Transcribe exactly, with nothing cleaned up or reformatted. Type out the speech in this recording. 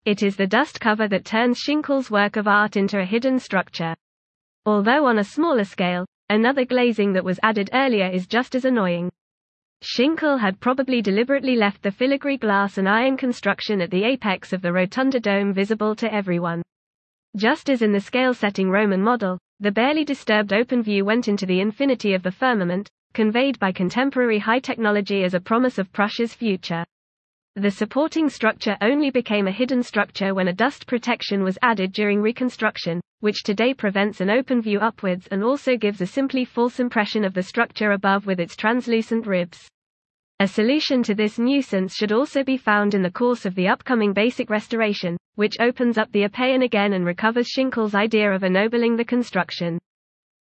It is the dust cover that turns Schinkel's work of art into a hidden structure. Although on a smaller scale, another glazing that was added earlier is just as annoying. Schinkel had probably deliberately left the filigree glass and iron construction at the apex of the rotunda dome visible to everyone. Just as in the scale-setting Roman model, the barely disturbed open view went into the infinity of the firmament, conveyed by contemporary high technology as a promise of Prussia's future. The supporting structure only became a hidden structure when a dust protection was added during reconstruction, which today prevents an open view upwards and also gives a simply false impression of the structure above with its translucent ribs. A solution to this nuisance should also be found in the course of the upcoming basic restoration, which opens up the Apaean again and recovers Schinkel's idea of ennobling the construction.